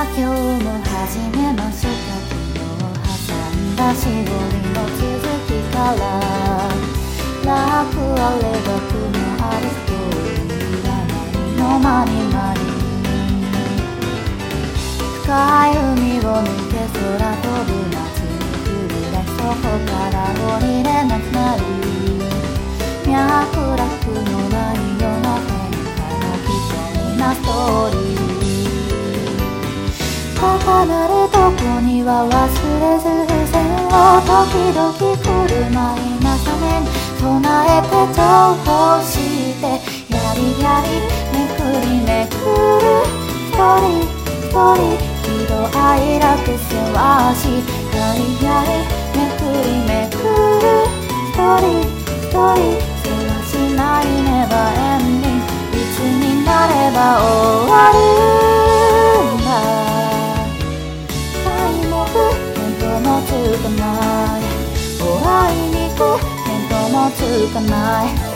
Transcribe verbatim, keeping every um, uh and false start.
は今日も始めました。昨日挟んだしぼりの続きから楽あれば苦もあるストーリーが何の間に間に深い海を抜け空飛ぶ街に繰り出しそこから降りれなくなる脈絡のない世の変化の瞳なストーリー高鳴るとこには忘れず付箋を時々来るマイナス面備えて情報してやりやりめくりめくる一人一人喜怒哀楽せわしやりやりめくりめくる一人一人せわしないネバーエンディングいつになれば終わるんだつかない終わりにく見当もつかない